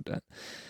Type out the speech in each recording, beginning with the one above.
gut an.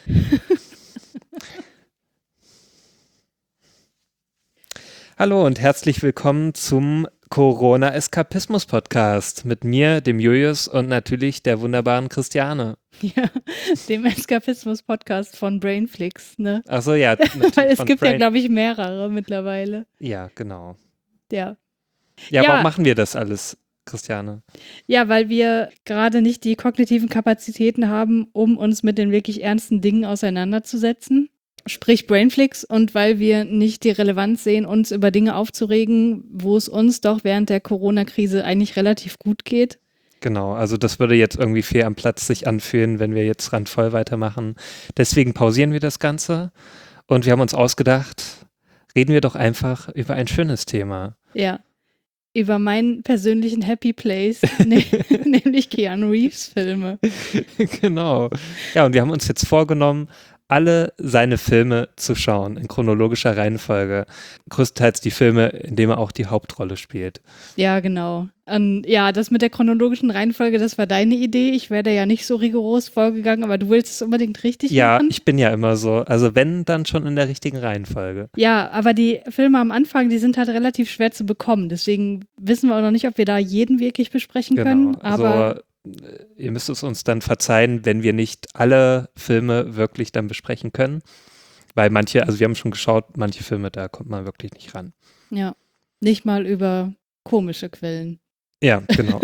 Hallo und herzlich willkommen zum Corona-Eskapismus-Podcast mit mir, dem Julius und natürlich der wunderbaren Christiane. Ja, dem Eskapismus-Podcast von Brainflix, ne? Achso, ja, Weil natürlich es von gibt ja, Brain. glaube ich, mehrere mittlerweile. Ja, genau. Ja. Ja, warum Ja, machen wir das alles, Christiane? ja, weil wir gerade nicht die kognitiven Kapazitäten haben, um uns mit den wirklich ernsten Dingen auseinanderzusetzen. Sprich Brainflix, und weil wir nicht die Relevanz sehen, uns über Dinge aufzuregen, wo es uns doch während der Corona-Krise eigentlich relativ gut geht. Genau, also das würde jetzt irgendwie fehl am Platz sich anfühlen, wenn wir jetzt randvoll weitermachen. Deswegen pausieren wir das Ganze und wir haben uns ausgedacht, reden wir doch einfach über ein schönes Thema. Ja. Über meinen persönlichen Happy Place, nämlich Keanu Reeves Filme. Genau. Ja, und wir haben uns jetzt vorgenommen, alle seine Filme zu schauen, in chronologischer Reihenfolge. Größtenteils die Filme, in denen er auch die Hauptrolle spielt. Ja, genau. Ja, das mit der chronologischen Reihenfolge, das war deine Idee. Ich wäre da ja nicht so rigoros vorgegangen, aber du willst es unbedingt richtig Ja, machen. ich bin ja immer so. Also wenn, dann schon in der richtigen Reihenfolge. Ja, aber die Filme am Anfang, die sind halt relativ schwer zu bekommen. Deswegen wissen wir auch noch nicht, ob wir da jeden wirklich besprechen können. Genau. Aber Also ihr müsst es uns dann verzeihen, wenn wir nicht alle Filme wirklich dann besprechen können. Weil manche, also wir haben schon geschaut, manche Filme, da kommt man wirklich nicht ran. ja, nicht mal über komische Quellen. Ja, genau.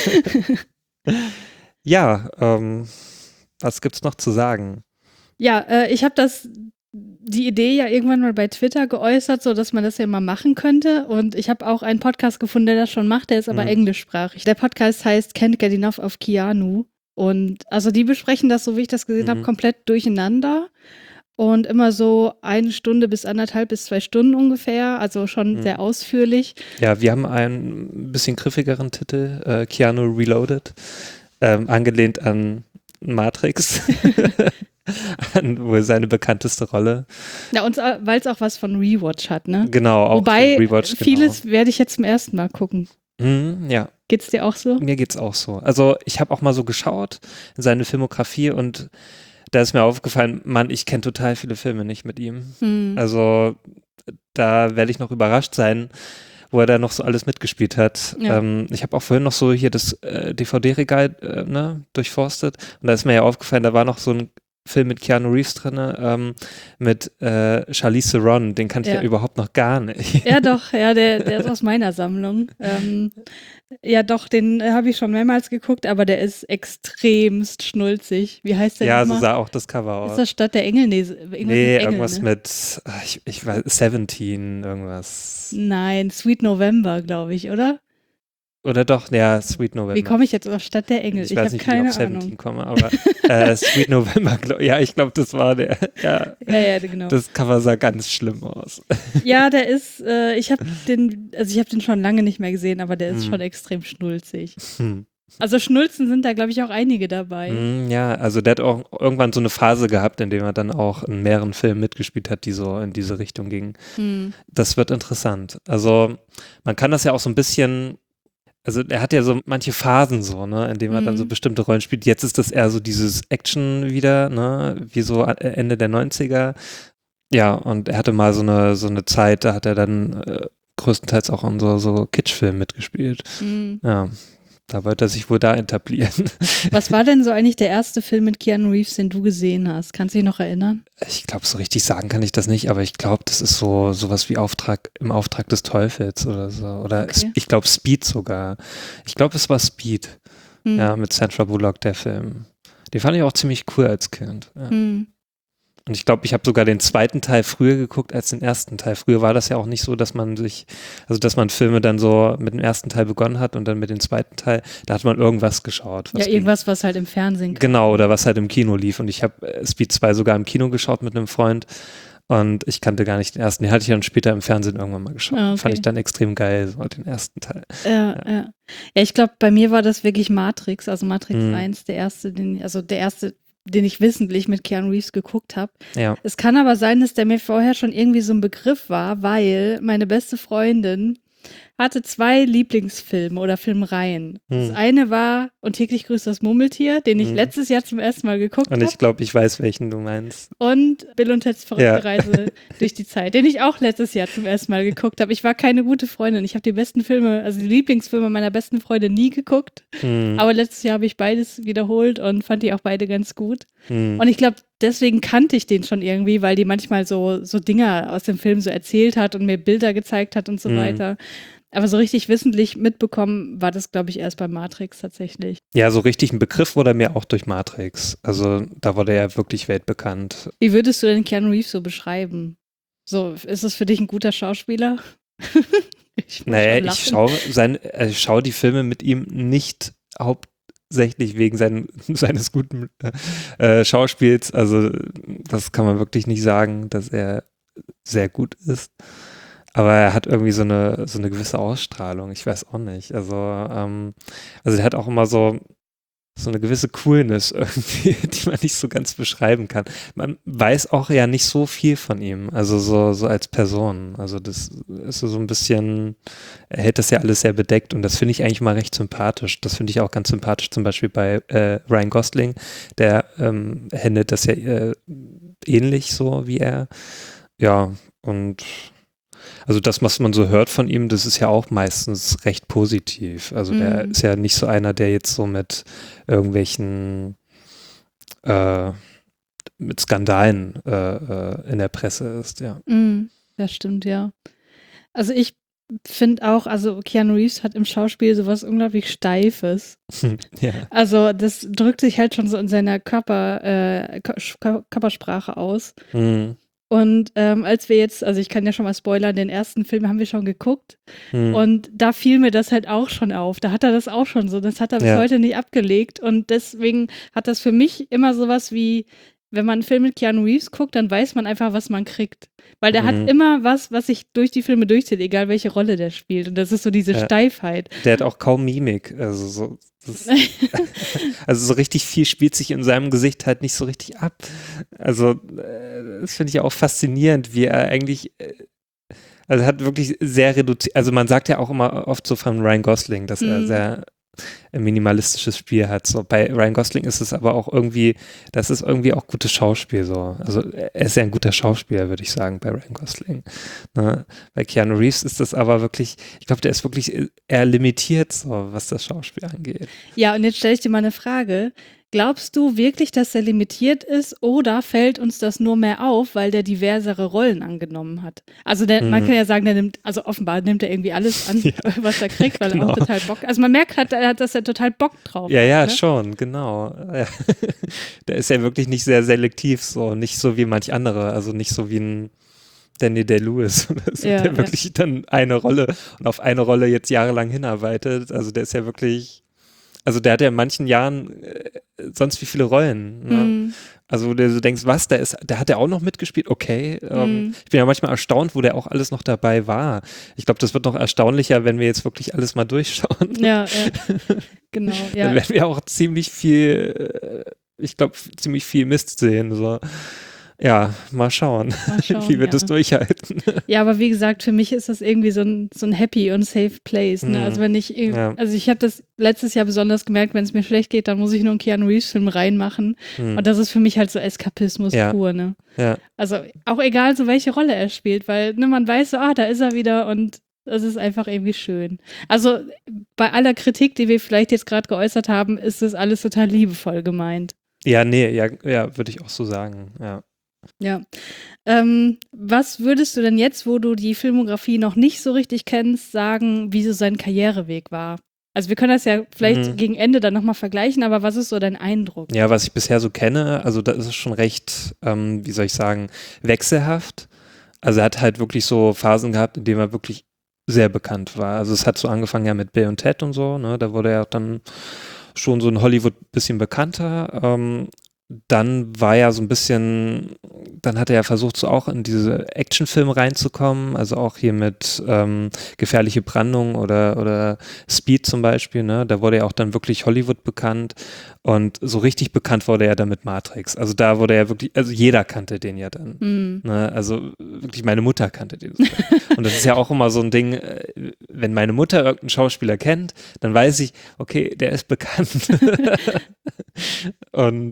Ja, was gibt's noch zu sagen? Ja, ich habe die Idee ja irgendwann mal bei Twitter geäußert, so dass man das ja mal machen könnte. Und ich habe auch einen Podcast gefunden, der das schon macht, der ist aber englischsprachig. Der Podcast heißt Can't Get Enough of Keanu. Und also die besprechen das, so wie ich das gesehen habe, komplett durcheinander. Und immer so 1 Stunde bis 1,5 bis 2 Stunden ungefähr, also schon sehr ausführlich. Ja, wir haben einen bisschen griffigeren Titel, Keanu Reloaded, angelehnt an Matrix, an wohl seine bekannteste Rolle. Ja, und weil es auch was von Rewatch hat, ne? Genau, auch Wobei so Rewatch, vieles werde ich jetzt zum ersten Mal gucken. Ja. Geht's dir auch so? Mir geht's auch so. Also ich habe auch mal so geschaut in seine Filmografie und da ist mir aufgefallen, Mann, ich kenne total viele Filme nicht mit ihm. Also da werde ich noch überrascht sein, wo er da noch so alles mitgespielt hat. Ja. Ich habe auch vorhin noch so hier das DVD-Regal durchforstet und da ist mir ja aufgefallen, da war noch so ein Film mit Keanu Reeves drin, mit Charlize Theron, den kannte ich ja überhaupt noch gar nicht. Ja doch, ja, der ist aus meiner Sammlung. Ja doch, den habe ich schon mehrmals geguckt, aber der ist extremst schnulzig. Wie heißt der Ja, nochmal? so sah auch das Cover aus. Ist das Stadt der Engel? Nee, irgendwas ne? mit, ich weiß, 17, irgendwas. Nein, Sweet November, glaube ich, oder? Oder doch, ja, Sweet November. Wie komme ich jetzt auf Stadt der Engel? Ich Ich weiß habe nicht, wie ich keine auf 17 Ahnung. komme, aber Sweet November, ja, ich glaube, das war der. Ja, genau. das Cover sah ganz schlimm aus. Ja, der ist, ich habe den schon lange nicht mehr gesehen, aber der ist schon extrem schnulzig. Also Schnulzen sind da, glaube ich, auch einige dabei. Ja, also der hat auch irgendwann so eine Phase gehabt, in der er dann auch in mehreren Filmen mitgespielt hat, die so in diese Richtung gingen. Das wird interessant. Also man kann das ja auch so ein bisschen, also er hat ja so manche Phasen so, ne, in denen er dann so bestimmte Rollen spielt. Jetzt ist das eher so dieses Action wieder, ne, wie so Ende der 90er. Ja, und er hatte mal so eine Zeit, da hat er dann größtenteils auch in so Kitschfilmen mitgespielt. Ja. Da wollte er sich wohl da etablieren. Was war denn so eigentlich der erste Film mit Keanu Reeves, den du gesehen hast? Kannst du dich noch erinnern? Ich glaube, so richtig sagen kann ich das nicht, aber ich glaube, das ist sowas wie im Auftrag des Teufels oder so. Oder Okay. Ich glaube Speed sogar. Ich glaube, es war Speed. Ja, mit Sandra Bullock, der Film. Den fand ich auch ziemlich cool als Kind. Ja. Und ich glaube, ich habe sogar den zweiten Teil früher geguckt als den ersten Teil. Früher war das ja auch nicht so, dass man Filme dann so mit dem ersten Teil begonnen hat und dann mit dem zweiten Teil, da hat man irgendwas geschaut. Ja, irgendwas, was halt im Fernsehen kam. Genau, oder was halt im Kino lief. Und ich habe Speed 2 sogar im Kino geschaut mit einem Freund und ich kannte gar nicht den ersten. Den hatte ich dann später im Fernsehen irgendwann mal geschaut. Ah, okay. Fand ich dann extrem geil, so den ersten Teil. Ja, ich glaube, bei mir war das wirklich Matrix, also Matrix 1, der erste, den ich wissentlich mit Keanu Reeves geguckt habe. Ja. Es kann aber sein, dass der mir vorher schon irgendwie so ein Begriff war, weil meine beste Freundin hatte 2 Lieblingsfilme oder Filmreihen. Das eine war Und täglich grüßt das Murmeltier, den ich letztes Jahr zum ersten Mal geguckt habe. Und ich glaube, ich weiß, welchen du meinst. Und Bill und Ted's verrückte Reise durch die Zeit, den ich auch letztes Jahr zum ersten Mal geguckt habe. Ich war keine gute Freundin. Ich habe die besten Filme, also die Lieblingsfilme meiner besten Freunde nie geguckt. Aber letztes Jahr habe ich beides wiederholt und fand die auch beide ganz gut. Und ich glaube, deswegen kannte ich den schon irgendwie, weil die manchmal so Dinger aus dem Film so erzählt hat und mir Bilder gezeigt hat und so weiter. Aber so richtig wissentlich mitbekommen war das, glaube ich, erst bei Matrix tatsächlich. Ja, so richtig ein Begriff wurde mir auch durch Matrix. Also da wurde er wirklich weltbekannt. Wie würdest du denn Keanu Reeves so beschreiben? So, ist es für dich ein guter Schauspieler? Ich schaue die Filme mit ihm nicht hauptsächlich wegen seines guten Schauspiels. Also das kann man wirklich nicht sagen, dass er sehr gut ist. Aber er hat irgendwie so eine gewisse Ausstrahlung. Ich weiß auch nicht. Also er hat auch immer so eine gewisse Coolness irgendwie, die man nicht so ganz beschreiben kann. Man weiß auch ja nicht so viel von ihm, also so als Person. Also das ist so ein bisschen, er hält das ja alles sehr bedeckt und das finde ich eigentlich mal recht sympathisch. Das finde ich auch ganz sympathisch, zum Beispiel bei Ryan Gosling, der handelt das ja ähnlich so wie er. Ja, und also das, was man so hört von ihm, das ist ja auch meistens recht positiv. Also der ist ja nicht so einer, der jetzt so mit irgendwelchen mit Skandalen in der Presse ist, ja. Das stimmt, ja. Also ich finde auch, also Keanu Reeves hat im Schauspiel sowas unglaublich Steifes. Ja. Also das drückt sich halt schon so in seiner Körpersprache aus. Und als wir jetzt, also ich kann ja schon mal spoilern, den ersten Film haben wir schon geguckt und da fiel mir das halt auch schon auf. Da hat er das auch schon so, das hat er bis heute nicht abgelegt und deswegen hat das für mich immer sowas wie, wenn man einen Film mit Keanu Reeves guckt, dann weiß man einfach, was man kriegt. Weil der hat immer was sich durch die Filme durchzieht, egal welche Rolle der spielt. Und das ist so diese Steifheit. Der hat auch kaum Mimik, also so richtig viel spielt sich in seinem Gesicht halt nicht so richtig ab. Also das finde ich ja auch faszinierend, wie er eigentlich, also hat wirklich sehr reduziert, also man sagt ja auch immer oft so von Ryan Gosling, dass er sehr minimalistisches Spiel hat. So bei Ryan Gosling ist es aber auch irgendwie, das ist irgendwie auch gutes Schauspiel so. Also er ist ja ein guter Schauspieler, würde ich sagen, bei Ryan Gosling. Ne? Bei Keanu Reeves ist das aber wirklich, ich glaube, der ist wirklich eher limitiert, so was das Schauspiel angeht. Ja, und jetzt stelle ich dir mal eine Frage. Glaubst du wirklich, dass er limitiert ist oder fällt uns das nur mehr auf, weil der diversere Rollen angenommen hat? Also man kann ja sagen, also offenbar nimmt er irgendwie alles an, was er kriegt, weil er auch total Bock, also man merkt halt, dass er total Bock drauf hat. Ja, ne? schon, genau. Ja. Der ist ja wirklich nicht sehr selektiv, so nicht so wie manch andere, also nicht so wie ein Danny Day-Lewis, der wirklich dann eine Rolle und auf eine Rolle jetzt jahrelang hinarbeitet. Also der ist ja wirklich, also der hat ja in manchen Jahren sonst wie viele Rollen. Ne? Also du denkst, was, der hat ja auch noch mitgespielt, okay. Ich bin ja manchmal erstaunt, wo der auch alles noch dabei war. Ich glaube, das wird noch erstaunlicher, wenn wir jetzt wirklich alles mal durchschauen. Ja, genau. Ja. Dann werden wir auch ziemlich viel Mist sehen. So. Ja, mal schauen, wie wir das durchhalten. Ja, aber wie gesagt, für mich ist das irgendwie so ein happy und safe place. Ne? Also wenn ich, also ich habe das letztes Jahr besonders gemerkt, wenn es mir schlecht geht, dann muss ich nur einen Keanu Reeves Film reinmachen. Und das ist für mich halt so Eskapismus pur. Ne? Ja. Also auch egal, so welche Rolle er spielt, weil man weiß so, da ist er wieder und das ist einfach irgendwie schön. Also bei aller Kritik, die wir vielleicht jetzt gerade geäußert haben, ist das alles total liebevoll gemeint. Ja, nee, ja, würde ich auch so sagen, ja. Ja. Was würdest du denn jetzt, wo du die Filmografie noch nicht so richtig kennst, sagen, wie so sein Karriereweg war? Also wir können das ja vielleicht gegen Ende dann nochmal vergleichen, aber was ist so dein Eindruck? Ja, was ich bisher so kenne, also da ist es schon recht, wie soll ich sagen, wechselhaft. Also er hat halt wirklich so Phasen gehabt, in denen er wirklich sehr bekannt war. Also es hat so angefangen ja mit Bill und Ted und so, ne? Da wurde er dann schon so in Hollywood ein bisschen bekannter. Dann war ja so ein bisschen dann hat er ja versucht, so auch in diese Actionfilme reinzukommen, also auch hier mit Gefährliche Brandung oder Speed zum Beispiel, ne? Da wurde er auch dann wirklich Hollywood bekannt und so richtig bekannt wurde er dann mit Matrix. Also da wurde er wirklich, also jeder kannte den ja dann. Ne? Also wirklich meine Mutter kannte den. Und das ist ja auch immer so ein Ding, wenn meine Mutter irgendeinen Schauspieler kennt, dann weiß ich, okay, der ist bekannt. Und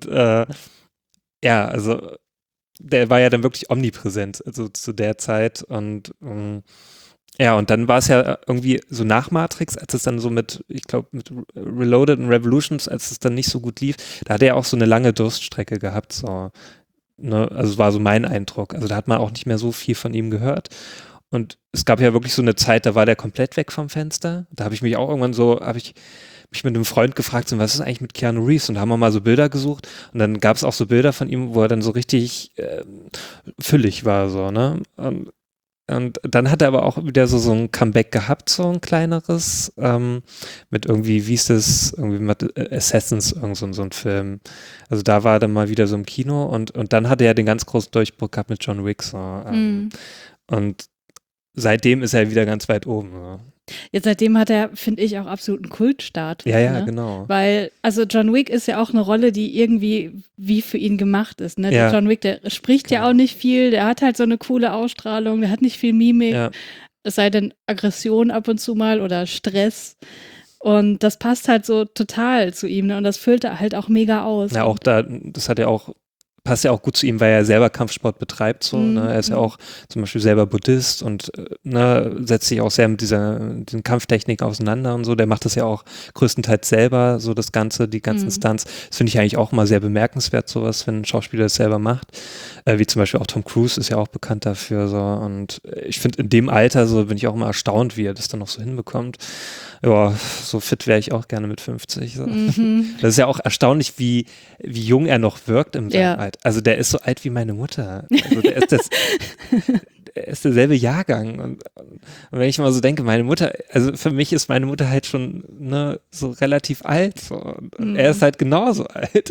ja, also der war ja dann wirklich omnipräsent, also zu der Zeit und ja, und dann war es ja irgendwie so nach Matrix, als es dann so ich glaube mit Reloaded und Revolutions, als es dann nicht so gut lief, da hat er auch so eine lange Durststrecke gehabt, so, ne, also war so mein Eindruck, also da hat man auch nicht mehr so viel von ihm gehört und es gab ja wirklich so eine Zeit, da war der komplett weg vom Fenster, da habe ich mich auch irgendwann so, mich mit einem Freund gefragt, so, was ist eigentlich mit Keanu Reeves? Und da haben wir mal so Bilder gesucht und dann gab es auch so Bilder von ihm, wo er dann so richtig füllig war, so, ne? Und dann hat er aber auch wieder so ein Comeback gehabt, so ein kleineres, mit irgendwie, wie ist das, irgendwie mit Assassins, irgend so ein Film. Also da war er dann mal wieder so im Kino und dann hat er ja den ganz großen Durchbruch gehabt mit John Wick, so. Und seitdem ist er wieder ganz weit oben, so. Jetzt seitdem hat er, finde ich, auch absoluten Kultstatus. Ja, ne? Genau. Weil, also John Wick ist ja auch eine Rolle, die irgendwie wie für ihn gemacht ist. Ne? Ja. Der John Wick, der spricht ja auch nicht viel, der hat halt so eine coole Ausstrahlung, der hat nicht viel Mimik, es sei denn Aggression ab und zu mal oder Stress. Und das passt halt so total zu ihm, ne? Und das füllt er halt auch mega aus. Ja, auch da, das hat ja auch passt ja auch gut zu ihm, weil er selber Kampfsport betreibt. So, ne? Er ist ja auch zum Beispiel selber Buddhist und ne, setzt sich auch sehr mit den Kampftechniken auseinander und so. Der macht das ja auch größtenteils selber, so das Ganze, die ganzen Stunts. Das finde ich eigentlich auch immer sehr bemerkenswert, sowas, wenn ein Schauspieler das selber macht. Wie zum Beispiel auch Tom Cruise ist ja auch bekannt dafür. So. Und ich finde, in dem Alter so bin ich auch immer erstaunt, wie er das dann noch so hinbekommt. Ja, so fit wäre ich auch gerne mit 50. So. Das ist ja auch erstaunlich, wie jung er noch wirkt im Alter. Also der ist so alt wie meine Mutter. Also der ist derselbe Jahrgang. Und wenn ich mal so denke, meine Mutter, also für mich ist meine Mutter halt schon ne, so relativ alt. So. Und er ist halt genauso alt.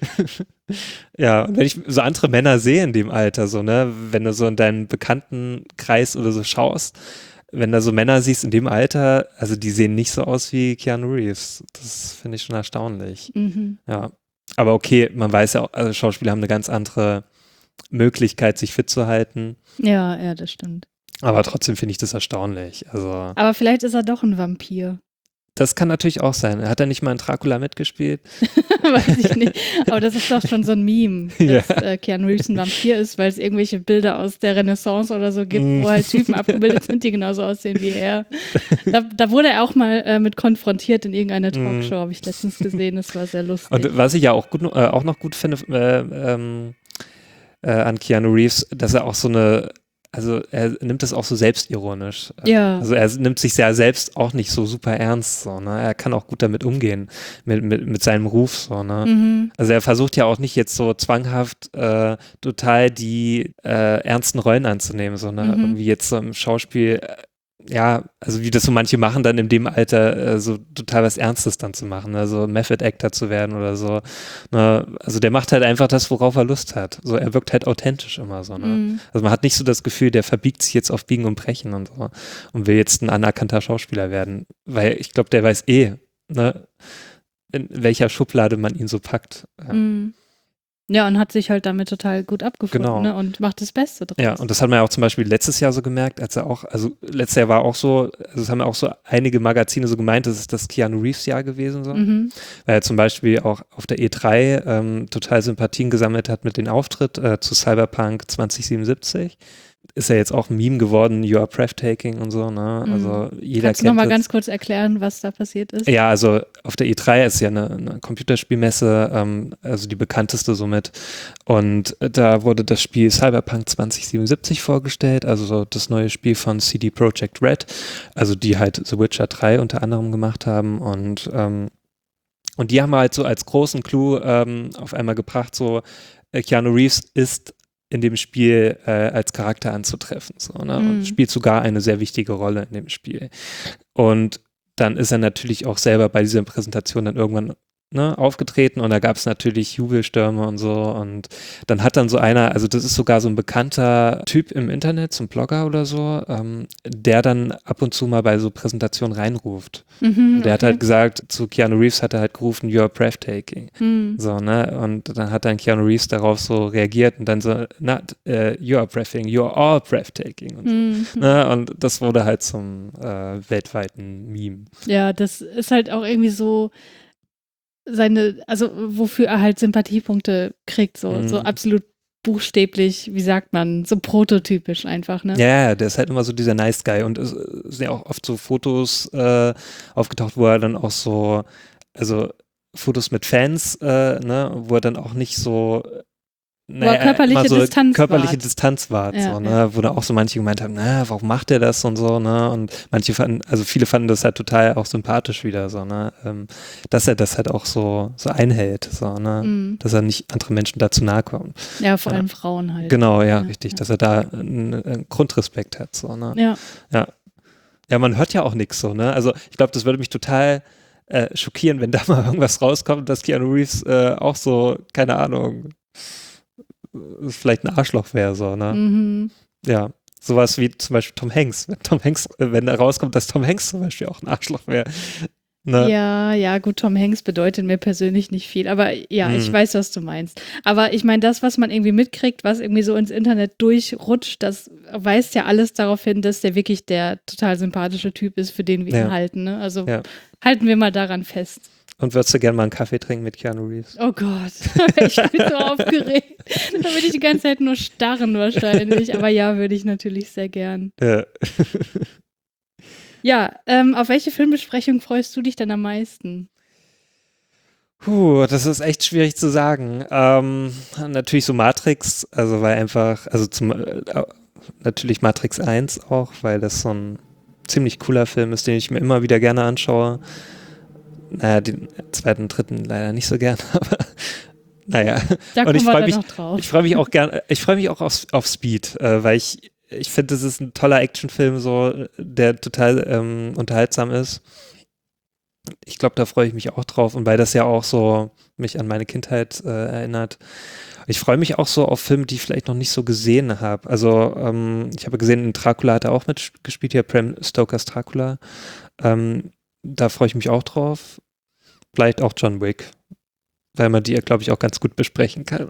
Ja, und wenn ich so andere Männer sehe in dem Alter, so, ne, wenn du so in deinen Bekanntenkreis oder so schaust, wenn du so Männer siehst in dem Alter, also die sehen nicht so aus wie Keanu Reeves. Das finde ich schon erstaunlich. Ja. Aber okay, man weiß ja auch, also Schauspieler haben eine ganz andere Möglichkeit, sich fit zu halten. Ja, das stimmt. Aber trotzdem finde ich das erstaunlich. Also, aber vielleicht ist er doch ein Vampir. Das kann natürlich auch sein. Hat er nicht mal in Dracula mitgespielt? Weiß ich nicht. Aber das ist doch schon so ein Meme, dass Keanu Reeves ein Vampir ist, weil es irgendwelche Bilder aus der Renaissance oder so gibt, wo halt Typen abgebildet sind, die genauso aussehen wie er. Da wurde er auch mal mit konfrontiert in irgendeiner Talkshow, habe ich letztens gesehen. Das war sehr lustig. Und was ich ja auch noch gut finde an Keanu Reeves, dass er auch so also er nimmt das auch so selbstironisch. Ja. Also er nimmt sich ja selbst auch nicht so super ernst. So, ne? Er kann auch gut damit umgehen, mit seinem Ruf. So, ne? Also er versucht ja auch nicht jetzt so zwanghaft total die ernsten Rollen anzunehmen, sondern irgendwie jetzt so im Schauspiel, ja, also wie das so manche machen, dann in dem Alter so total was Ernstes dann zu machen, also Method Actor zu werden oder so. Ne? Also der macht halt einfach das, worauf er Lust hat. So, er wirkt halt authentisch immer so. Ne? Also man hat nicht so das Gefühl, der verbiegt sich jetzt auf Biegen und Brechen und so und will jetzt ein anerkannter Schauspieler werden, weil ich glaube, der weiß ne, in welcher Schublade man ihn so packt. Ja, und hat sich halt damit total gut abgefunden, ne? Und macht das Beste draus. Ja, und das hat man ja auch zum Beispiel letztes Jahr so gemerkt, als er auch, also letztes Jahr war auch so, also es haben ja auch so einige Magazine so gemeint, das ist das Keanu Reeves Jahr gewesen, so. Weil er zum Beispiel auch auf der E3 total Sympathien gesammelt hat mit dem Auftritt zu Cyberpunk 2077. Ist ja jetzt auch ein Meme geworden, You are breathtaking und so, ne? Also jeder Kannst du nochmal ganz kurz erklären, was da passiert ist? Ja, also auf der E3 ist ja eine Computerspielmesse, also die bekannteste somit. Und da wurde das Spiel Cyberpunk 2077 vorgestellt, also so das neue Spiel von CD Projekt Red, also die halt The Witcher 3 unter anderem gemacht haben und die haben halt so als großen Clou auf einmal gebracht, so Keanu Reeves ist in dem Spiel als Charakter anzutreffen. So, ne? Und spielt sogar eine sehr wichtige Rolle in dem Spiel. Und dann ist er natürlich auch selber bei dieser Präsentation dann irgendwann aufgetreten und da gab es natürlich Jubelstürme und so und dann hat dann so einer, also das ist sogar so ein bekannter Typ im Internet, so ein Blogger oder so, der dann ab und zu mal bei so Präsentationen reinruft. Und der hat halt gesagt, zu Keanu Reeves hat er halt gerufen, you're breathtaking. So, ne, und dann hat dann Keanu Reeves darauf so reagiert und dann so, not you're breathtaking, you're all breathtaking und so. Ne? Und das wurde halt zum weltweiten Meme. Ja, das ist halt auch irgendwie so also wofür er halt Sympathiepunkte kriegt, so absolut buchstäblich, wie sagt man, so prototypisch einfach, ne? Ja, der ist halt immer so dieser Nice Guy und es sind ja auch oft so Fotos aufgetaucht, wo er dann auch so, also Fotos mit Fans, ne, wo er dann auch nicht so körperliche Distanz wahrt, ja, so, ne, wo da auch so manche gemeint haben, na, warum macht er das und so, ne, und viele fanden das halt total auch sympathisch wieder, so, ne, dass er das halt auch so einhält, so, ne, dass er nicht anderen Menschen dazu nahe kommt. Ja, vor allem Frauen halt. Genau, ja, richtig, dass er da einen Grundrespekt hat, so, ne. Ja, man hört ja auch nichts so, ne, also ich glaube, das würde mich total schockieren, wenn da mal irgendwas rauskommt, dass Keanu Reeves auch so, keine Ahnung, vielleicht ein Arschloch wäre, so, ne? Ja, sowas wie zum Beispiel Tom Hanks. Wenn da rauskommt, dass Tom Hanks zum Beispiel auch ein Arschloch wäre. Ne? Ja, gut, Tom Hanks bedeutet mir persönlich nicht viel, aber ja, ich weiß, was du meinst. Aber ich meine, das, was man irgendwie mitkriegt, was irgendwie so ins Internet durchrutscht, das weist ja alles darauf hin, dass der wirklich der total sympathische Typ ist, für den wir ihn halten, ne? Also halten wir mal daran fest. Und würdest du gerne mal einen Kaffee trinken mit Keanu Reeves? Oh Gott, ich bin so aufgeregt. Da würde ich die ganze Zeit nur starren wahrscheinlich. Aber ja, würde ich natürlich sehr gern. Ja, auf welche Filmbesprechung freust du dich denn am meisten? Das ist echt schwierig zu sagen. Natürlich so Matrix, also weil einfach, also natürlich Matrix 1 auch, weil das so ein ziemlich cooler Film ist, den ich mir immer wieder gerne anschaue. Naja, den zweiten, dritten leider nicht so gern, aber naja. Da und ich freue mich, noch drauf. ich freue mich auch gern, ich freue mich auch auf Speed, weil ich finde, das ist ein toller Actionfilm, so, der total unterhaltsam ist. Ich glaube, da freue ich mich auch drauf und weil das ja auch so mich an meine Kindheit erinnert. Ich freue mich auch so auf Filme, die ich vielleicht noch nicht so gesehen habe. Also ich habe gesehen, in Dracula hat er auch mitgespielt, hier Bram Stokers Dracula. Da freue ich mich auch drauf. Vielleicht auch John Wick, weil man die, glaube ich, auch ganz gut besprechen kann.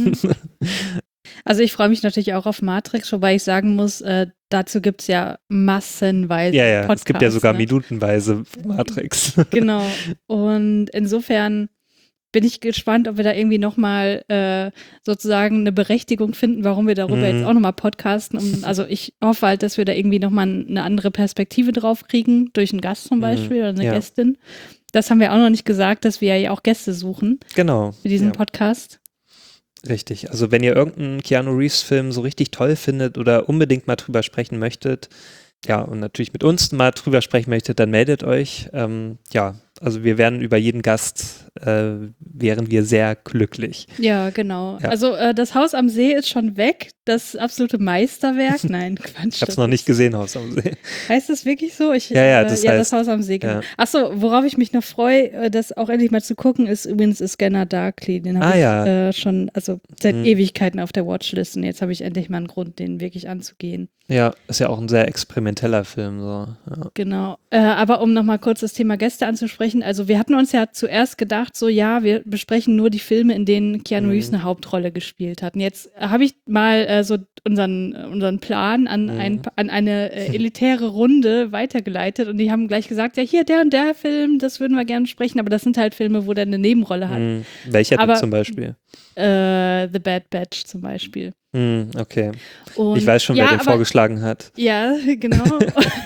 Also ich freue mich natürlich auch auf Matrix, wobei ich sagen muss, dazu gibt es ja massenweise Podcasts. Es gibt ja sogar minutenweise Matrix. Genau. Und insofern bin ich gespannt, ob wir da irgendwie nochmal sozusagen eine Berechtigung finden, warum wir darüber jetzt auch nochmal podcasten. Also ich hoffe halt, dass wir da irgendwie nochmal eine andere Perspektive drauf kriegen, durch einen Gast zum Beispiel oder eine Gästin. Das haben wir auch noch nicht gesagt, dass wir ja auch Gäste suchen. Genau. Für diesen Podcast. Richtig. Also wenn ihr irgendeinen Keanu Reeves-Film so richtig toll findet oder unbedingt mal drüber sprechen möchtet, ja, und natürlich mit uns mal drüber sprechen möchtet, dann meldet euch. Also wir werden über jeden Gast, wären wir sehr glücklich. Ja, genau. Ja. Also das Haus am See ist schon weg, das absolute Meisterwerk. Nein, Quatsch. Ich habe es noch nicht gesehen, Haus am See. Heißt das wirklich so? Das heißt, das Haus am See. Genau. Achso, worauf ich mich noch freue, das auch endlich mal zu gucken, ist übrigens Scanner Darkly. Den habe ich schon, also seit Ewigkeiten auf der Watchlist und jetzt habe ich endlich mal einen Grund, den wirklich anzugehen. Ja, ist ja auch ein sehr experimenteller Film. So. Ja. Genau. Aber um nochmal kurz das Thema Gäste anzusprechen, also wir hatten uns ja zuerst gedacht, so ja, wir besprechen nur die Filme, in denen Keanu Reeves eine Hauptrolle gespielt hat. Und jetzt habe ich mal so unseren Plan an eine elitäre Runde weitergeleitet und die haben gleich gesagt, ja hier, der und der Film, das würden wir gerne besprechen, aber das sind halt Filme, wo der eine Nebenrolle hat. Welcher denn zum Beispiel? The Bad Batch zum Beispiel. Okay. Und, ich weiß schon, wer den vorgeschlagen hat. Ja, genau.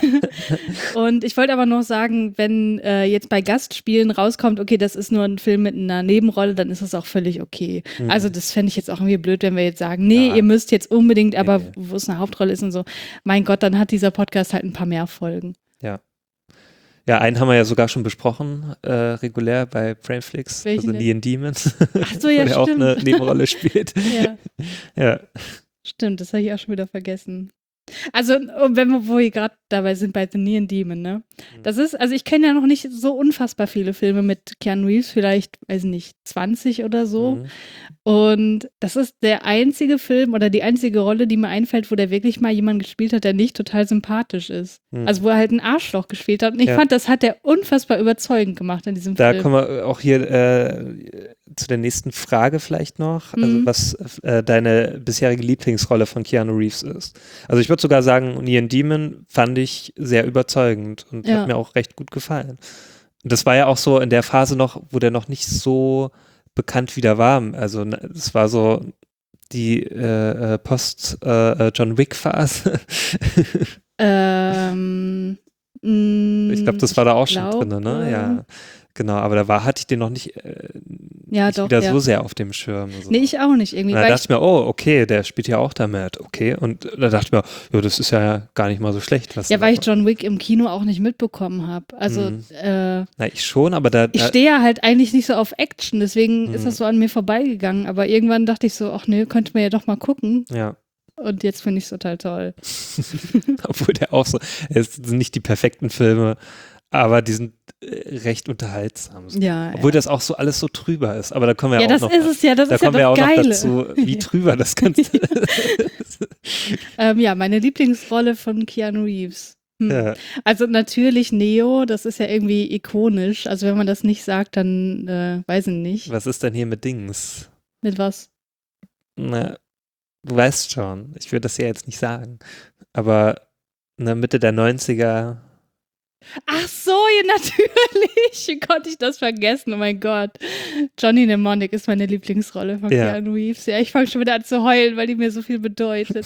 Und ich wollte aber noch sagen, wenn jetzt bei Gastspielen rauskommt, okay, das ist nur ein Film mit einer Nebenrolle, dann ist das auch völlig okay. Also das fände ich jetzt auch irgendwie blöd, wenn wir jetzt sagen, nee, ihr müsst jetzt unbedingt, aber wo es eine Hauptrolle ist und so. Mein Gott, dann hat dieser Podcast halt ein paar mehr Folgen. Ja. Ja, einen haben wir ja sogar schon besprochen, regulär bei Frameflix, also Neon Demons. Ach so, ja, wo der auch eine Nebenrolle spielt. Ja. Ja. Stimmt, das habe ich auch schon wieder vergessen. Also, wo wir gerade dabei sind bei The Neon Demon, ne? Das ist, also ich kenne ja noch nicht so unfassbar viele Filme mit Keanu Reeves, vielleicht, weiß ich nicht, 20 oder so. Mhm. Und das ist der einzige Film oder die einzige Rolle, die mir einfällt, wo der wirklich mal jemand gespielt hat, der nicht total sympathisch ist. Also wo er halt ein Arschloch gespielt hat. Und ich fand, das hat er unfassbar überzeugend gemacht in diesem Film. Da kommen wir auch hier zu der nächsten Frage vielleicht noch, also was deine bisherige Lieblingsrolle von Keanu Reeves ist. Also ich würde sogar sagen, Neon Demon fand ich sehr überzeugend und hat mir auch recht gut gefallen. Und das war ja auch so in der Phase noch, wo der noch nicht so bekannt wieder war. Also es war so die Post-John Wick-Phase. Ich glaube, das war da auch schon drin, ne? Ja, genau. Aber hatte ich den noch nicht, so sehr auf dem Schirm. So. Nee, ich auch nicht irgendwie. Da dachte ich mir, oh, okay, der spielt ja auch damit, okay. Und da dachte ich mir, ja, das ist ja gar nicht mal so schlecht. Weil ich John Wick im Kino auch nicht mitbekommen habe. Also, ich schon, aber ich stehe ja halt eigentlich nicht so auf Action, deswegen ist das so an mir vorbeigegangen. Aber irgendwann dachte ich so, ach nee, könnte man ja doch mal gucken. Ja. Und jetzt finde ich es total toll. Obwohl der auch so, es sind nicht die perfekten Filme, aber die sind recht unterhaltsam. So. Ja, obwohl das auch so alles so trüber ist. Aber da kommen wir ja, auch noch. Das ist das kommen wir auch Geile. noch dazu, wie trüber das Ganze ist. Meine Lieblingsrolle von Keanu Reeves. Ja. Also natürlich Neo, das ist ja irgendwie ikonisch. Also wenn man das nicht sagt, dann weiß ich nicht. Was ist denn hier mit Dings? Mit was? Na, du weißt schon, ich würde das ja jetzt nicht sagen, aber in der Mitte der 90er. Ach so, ja, natürlich. Wie konnte ich das vergessen? Oh mein Gott. Johnny Mnemonic ist meine Lieblingsrolle von Keanu Reeves. Ja, ich fange schon wieder an zu heulen, weil die mir so viel bedeutet.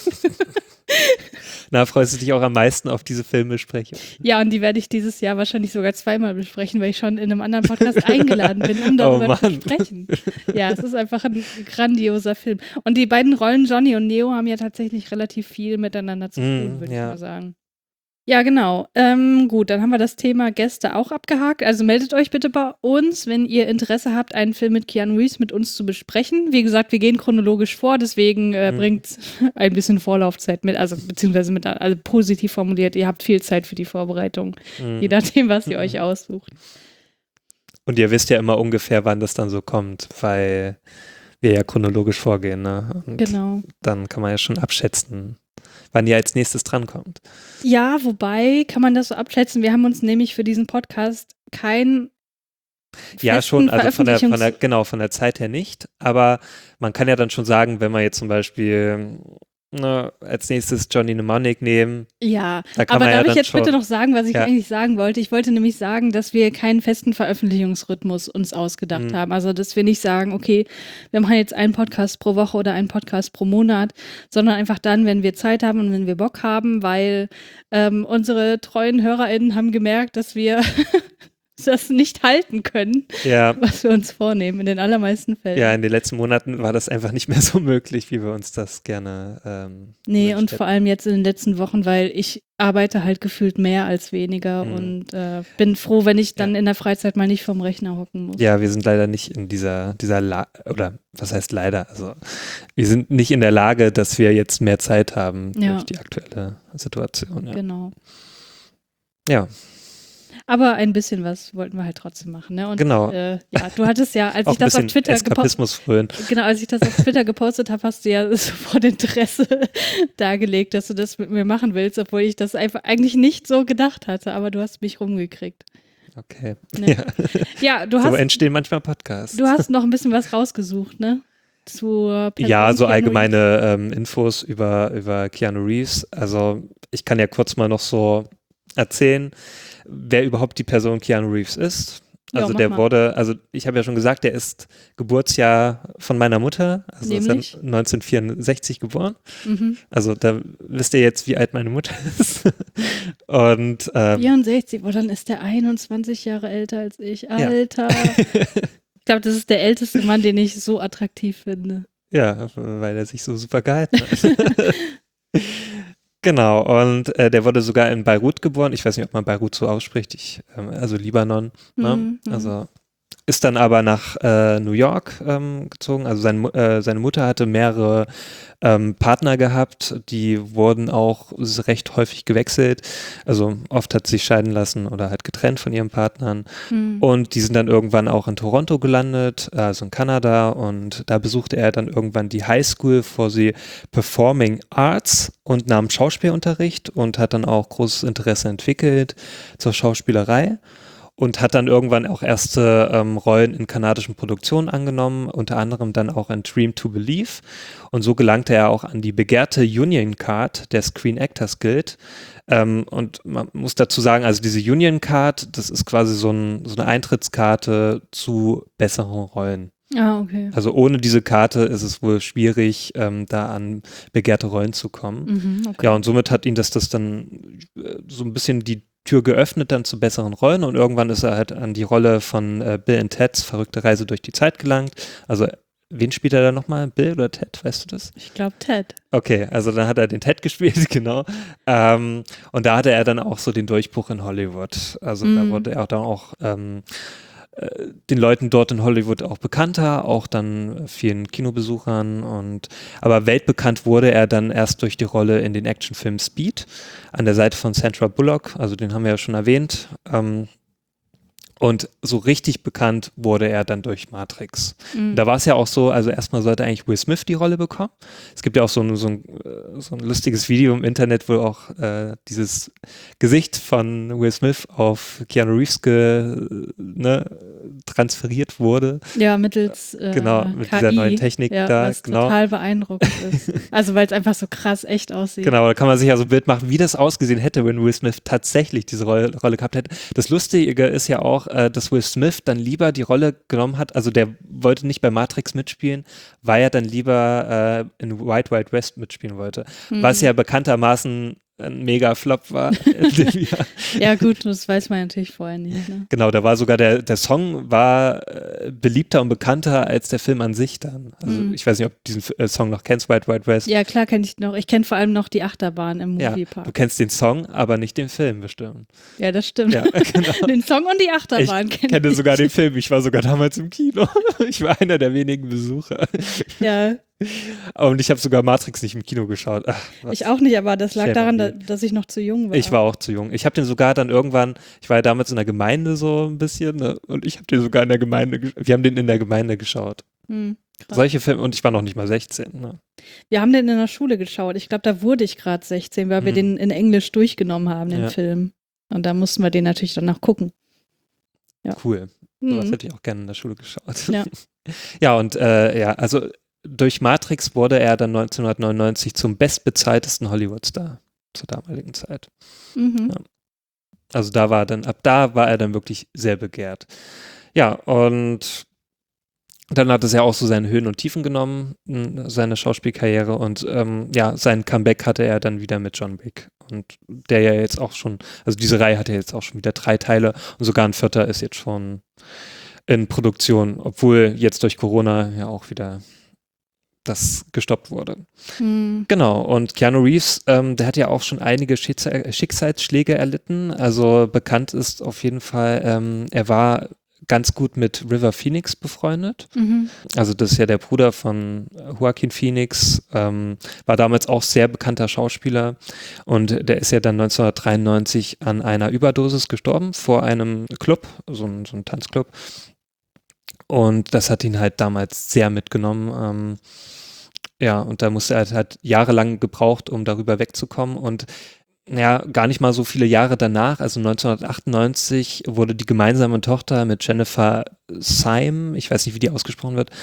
Na, freust du dich auch am meisten auf diese Filmbesprechung? Ja, und die werde ich dieses Jahr wahrscheinlich sogar zweimal besprechen, weil ich schon in einem anderen Podcast eingeladen bin, um darüber zu sprechen. Ja, es ist einfach ein grandioser Film. Und die beiden Rollen, Johnny und Neo, haben ja tatsächlich relativ viel miteinander zu tun, würde ich mal sagen. Ja, genau. Gut, dann haben wir das Thema Gäste auch abgehakt. Also meldet euch bitte bei uns, wenn ihr Interesse habt, einen Film mit Keanu Reeves mit uns zu besprechen. Wie gesagt, wir gehen chronologisch vor, deswegen bringt ein bisschen Vorlaufzeit mit, also beziehungsweise also positiv formuliert, ihr habt viel Zeit für die Vorbereitung, je nachdem, was ihr euch aussucht. Und ihr wisst ja immer ungefähr, wann das dann so kommt, weil wir ja chronologisch vorgehen, ne? Und genau. Dann kann man ja schon abschätzen, wann ihr als nächstes drankommt. Ja, wobei kann man das so abschätzen. Wir haben uns nämlich für diesen Podcast kein ja, schon, also von der Zeit her nicht, aber man kann ja dann schon sagen, wenn man jetzt zum Beispiel als nächstes Johnny Mnemonic nehmen. Ja, aber darf ich jetzt bitte noch sagen, was ich eigentlich sagen wollte? Ich wollte nämlich sagen, dass wir keinen festen Veröffentlichungsrhythmus uns ausgedacht haben. Also, dass wir nicht sagen, okay, wir machen jetzt einen Podcast pro Woche oder einen Podcast pro Monat, sondern einfach dann, wenn wir Zeit haben und wenn wir Bock haben, weil unsere treuen HörerInnen haben gemerkt, dass wir das nicht halten können, was wir uns vornehmen, in den allermeisten Fällen. Ja, in den letzten Monaten war das einfach nicht mehr so möglich, wie wir uns das gerne nee, und vor allem jetzt in den letzten Wochen, weil ich arbeite halt gefühlt mehr als weniger und bin froh, wenn ich dann in der Freizeit mal nicht vorm Rechner hocken muss. Ja, wir sind leider nicht in dieser oder was heißt leider, also wir sind nicht in der Lage, dass wir jetzt mehr Zeit haben durch die aktuelle Situation. Ja. Genau. Ja. Aber ein bisschen was wollten wir halt trotzdem machen, ne? Und, genau. Du hattest ja, als ich das auf Twitter gepostet habe, hast du ja sofort Interesse dargelegt, dass du das mit mir machen willst, obwohl ich das einfach eigentlich nicht so gedacht hatte, aber du hast mich rumgekriegt. Okay. Ne? Ja, so entstehen manchmal Podcasts. Du hast noch ein bisschen was rausgesucht, ne? Zur Person ja, so Keanu allgemeine Infos über Keanu Reeves. Also ich kann ja kurz mal noch so erzählen, wer überhaupt die Person Keanu Reeves ist. Also ich habe ja schon gesagt, der ist Geburtsjahr von meiner Mutter, also ist 1964 geboren. Also da wisst ihr jetzt, wie alt meine Mutter ist. Und 64, dann ist der 21 Jahre älter als ich. Alter. Ich glaube, das ist der älteste Mann, den ich so attraktiv finde. Ja, weil er sich so super gehalten hat. Genau, und der wurde sogar in Beirut geboren. Ich weiß nicht, ob man Beirut so ausspricht. Also Libanon. Ne? Also ist dann aber nach New York gezogen. Also seine Mutter hatte mehrere Partner gehabt, die wurden auch recht häufig gewechselt. Also oft hat sie sich scheiden lassen oder halt getrennt von ihren Partnern. Und die sind dann irgendwann auch in Toronto gelandet, also in Kanada. Und da besuchte er dann irgendwann die High School for the Performing Arts und nahm Schauspielunterricht und hat dann auch großes Interesse entwickelt zur Schauspielerei. Und hat dann irgendwann auch erste Rollen in kanadischen Produktionen angenommen, unter anderem dann auch in Dream to Believe. Und so gelangte er auch an die begehrte Union Card der Screen Actors Guild. Und man muss dazu sagen, also diese Union Card, das ist quasi so eine Eintrittskarte zu besseren Rollen. Ah, okay. Also ohne diese Karte ist es wohl schwierig, da an begehrte Rollen zu kommen. Okay. Ja, und somit hat ihn das dann so ein bisschen die Tür geöffnet dann zu besseren Rollen und irgendwann ist er halt an die Rolle von Bill and Ted's Verrückte Reise durch die Zeit gelangt. Also wen spielt er da nochmal? Bill oder Ted? Weißt du das? Ich glaube Ted. Okay, also dann hat er den Ted gespielt, genau. Und da hatte er dann auch so den Durchbruch in Hollywood. Also da wurde er dann auch den Leuten dort in Hollywood auch bekannter, auch dann vielen Kinobesuchern aber weltbekannt wurde er dann erst durch die Rolle in den Actionfilm Speed an der Seite von Sandra Bullock, also den haben wir ja schon erwähnt. Und so richtig bekannt wurde er dann durch Matrix. Da war es ja auch so, also erstmal sollte eigentlich Will Smith die Rolle bekommen. Es gibt ja auch so ein lustiges Video im Internet, wo auch dieses Gesicht von Will Smith auf Keanu Reeves transferiert wurde. Ja, mittels genau, mit KI, dieser neuen Technik da. Was genau. total beeindruckend ist. Also weil es einfach so krass echt aussieht. Genau, da kann man sich also ein Bild machen, wie das ausgesehen hätte, wenn Will Smith tatsächlich diese Rolle gehabt hätte. Das Lustige ist ja auch, dass Will Smith dann lieber die Rolle genommen hat, also der wollte nicht bei Matrix mitspielen, weil er dann lieber in Wild Wild West mitspielen wollte, was ja bekanntermaßen ein Mega-Flop war. Ja gut, das weiß man natürlich vorher nicht. Ne? Genau, da war sogar der Song war beliebter und bekannter als der Film an sich dann. Also ich weiß nicht, ob du diesen Song noch kennst, Wild Wild West. Ja klar, kenne ich noch. Ich kenne vor allem noch die Achterbahn im Moviepark. Du kennst den Song, aber nicht den Film bestimmt. Ja, das stimmt. Ja, genau. Den Song und die Achterbahn ich kenne sogar den Film. Ich war sogar damals im Kino. Ich war einer der wenigen Besucher. Ja. Und ich habe sogar Matrix nicht im Kino geschaut. Ach, ich auch nicht, aber das lag daran, dass ich noch zu jung war. Ich war auch zu jung. Ich habe den sogar dann irgendwann, ich war ja damals in der Gemeinde so ein bisschen, ne? Und ich habe den sogar in der Gemeinde, wir haben den in der Gemeinde geschaut. Solche Filme, und ich war noch nicht mal 16. Ne? Wir haben den in der Schule geschaut. Ich glaube, da wurde ich gerade 16, weil wir den in Englisch durchgenommen haben, den Film. Und da mussten wir den natürlich dann noch gucken. Ja. Cool. Sowas hätte ich auch gerne in der Schule geschaut. Ja, ja und also durch Matrix wurde er dann 1999 zum bestbezahltesten Hollywood-Star zur damaligen Zeit. Ja. Also ab da war er dann wirklich sehr begehrt. Ja, und dann hat es ja auch so seine Höhen und Tiefen genommen, seine Schauspielkarriere und sein Comeback hatte er dann wieder mit John Wick. Und der ja jetzt auch schon, also diese Reihe hat ja jetzt auch schon wieder 3 Teile und sogar ein 4. ist jetzt schon in Produktion, obwohl jetzt durch Corona ja auch wieder das gestoppt wurde. Genau, und Keanu Reeves, der hat ja auch schon einige Schicksalsschläge erlitten. Also bekannt ist auf jeden Fall, er war ganz gut mit River Phoenix befreundet. Also das ist ja der Bruder von Joaquin Phoenix, war damals auch sehr bekannter Schauspieler und der ist ja dann 1993 an einer Überdosis gestorben vor einem Club, so ein Tanzclub. Und das hat ihn halt damals sehr mitgenommen. Und da musste er halt jahrelang gebraucht, um darüber wegzukommen. Und gar nicht mal so viele Jahre danach, also 1998, wurde die gemeinsame Tochter mit Jennifer Syme, ich weiß nicht, wie die ausgesprochen wird,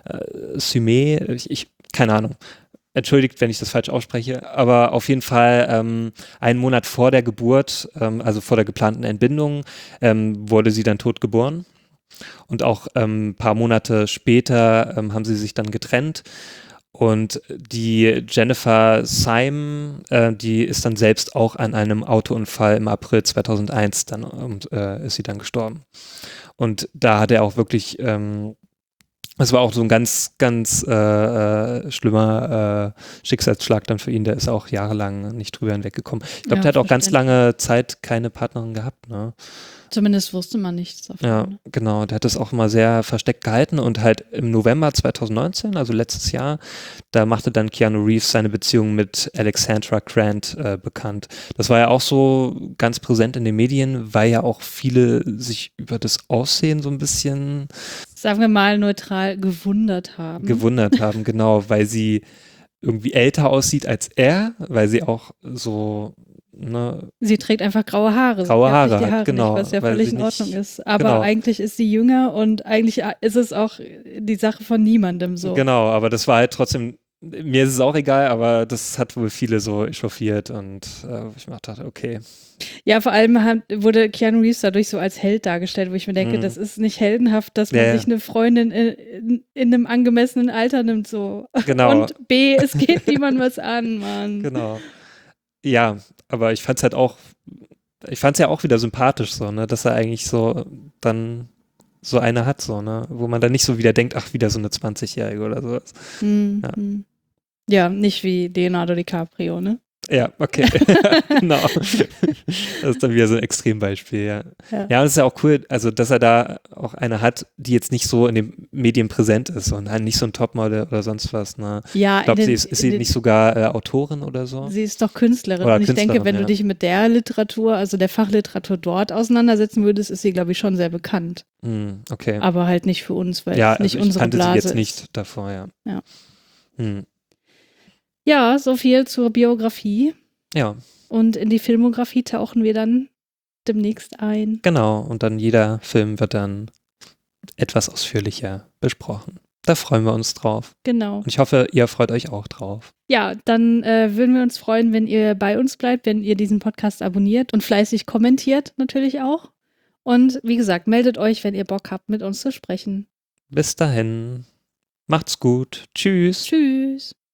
Syme, keine Ahnung. Entschuldigt, wenn ich das falsch ausspreche, aber auf jeden Fall einen Monat vor der Geburt, also vor der geplanten Entbindung, wurde sie dann tot geboren. Und auch ein paar Monate später haben sie sich dann getrennt. Und die Jennifer Syme, die ist dann selbst auch an einem Autounfall im April 2001 ist sie dann gestorben. Und da hat er auch wirklich, es war auch so ein ganz, ganz schlimmer Schicksalsschlag dann für ihn. Der ist auch jahrelang nicht drüber hinweggekommen. Ich glaube, der hat auch ganz lange Zeit keine Partnerin gehabt, ne? Zumindest wusste man nichts davon. Ja, genau. Der hat das auch immer sehr versteckt gehalten und halt im November 2019, also letztes Jahr, da machte dann Keanu Reeves seine Beziehung mit Alexandra Grant bekannt. Das war ja auch so ganz präsent in den Medien, weil ja auch viele sich über das Aussehen so ein bisschen sagen wir mal neutral gewundert haben, genau, weil sie irgendwie älter aussieht als er, weil sie auch so sie trägt einfach graue Haare. Graue Haare die Haare hat, genau. nicht, was ja völlig in Ordnung ist. Aber genau. eigentlich ist sie jünger und eigentlich ist es auch die Sache von niemandem so. Genau, aber das war halt trotzdem, mir ist es auch egal, aber das hat wohl viele so echauffiert und ich mir dachte, okay. Ja, vor allem wurde Keanu Reeves dadurch so als Held dargestellt, wo ich mir denke, das ist nicht heldenhaft, dass man sich eine Freundin in einem angemessenen Alter nimmt so. Genau. Und B, es geht niemand was an, Mann. Genau. Ja, aber ich fand's ja auch wieder sympathisch so, ne, dass er eigentlich so dann so eine hat, so, ne, wo man dann nicht so wieder denkt, ach, wieder so eine 20-Jährige oder sowas. Ja, nicht wie Leonardo DiCaprio, ne? Ja, okay. Genau. Das ist dann wieder so ein Extrembeispiel, ja. Ja, und es ist ja auch cool, also, dass er da auch eine hat, die jetzt nicht so in den Medien präsent ist und nicht so ein Topmodel oder sonst was, ne? Ja, ich glaube, ist sie nicht sogar Autorin oder so? Sie ist doch Künstlerin. Und ich denke, wenn du dich mit der Literatur, also der Fachliteratur dort auseinandersetzen würdest, ist sie, glaube ich, schon sehr bekannt. Okay. Aber halt nicht für uns, weil es nicht also unsere Blase ist. Sie jetzt nicht davor, ja. Ja. Ja, so viel zur Biografie. Ja. Und in die Filmografie tauchen wir dann demnächst ein. Genau, und dann jeder Film wird dann etwas ausführlicher besprochen. Da freuen wir uns drauf. Genau. Und ich hoffe, ihr freut euch auch drauf. Ja, dann würden wir uns freuen, wenn ihr bei uns bleibt, wenn ihr diesen Podcast abonniert und fleißig kommentiert natürlich auch. Und wie gesagt, meldet euch, wenn ihr Bock habt, mit uns zu sprechen. Bis dahin. Macht's gut. Tschüss. Tschüss.